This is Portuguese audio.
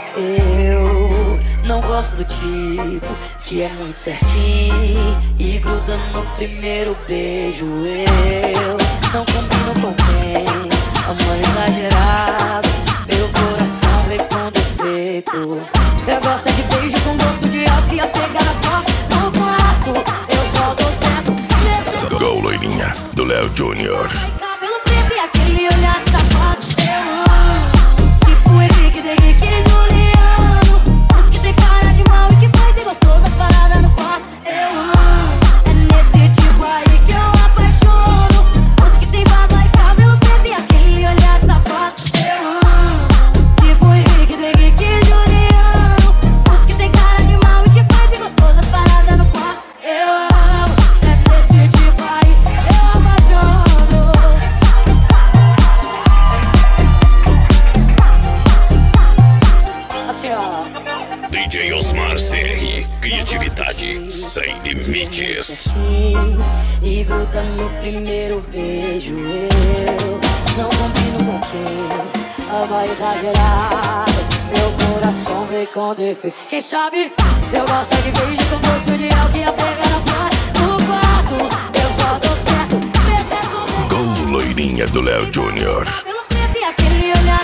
Eu não gosto do tipo que é muito certinho e gruda no primeiro beijo. Eu não combino com quem ama exagerado, meu coração vem com defeito. Eu gosto é de beijo com gosto de álcool e a pegada forte no quarto. Eu só dou certo mesmo. Go, loirinha, do Léo Júnior. Cabelo preto e aquele olhar de safado. Eu amo, tipo Henrique, Henrique e Juliano. Os que tem cara de mal e que faz bem gostoso as paradas no quarto. Eu amo, é nesse tipo aí que eu apaixono. Os que tem barba e cabelo preto e aquele olhar de safado. Eu amo, tipo Henrique, Henrique e Juliano. Os que tem cara de mal e que faz bem gostoso as paradas no quarto. Eu amo, é nesse tipo aí eu apaixono. Assim ó. DJ Osmar CR, criatividade sem limites. E gruda no primeiro beijo. Eu não combino com quem ama exagerado, meu coração vem com defeito. Quem sabe eu gosto é de beijo com gosto de álcool e a pegada forte no quarto. Eu só dou certo mesmo é com Go, loirinha do Léo Júnior. cabelo preto e aquele olhar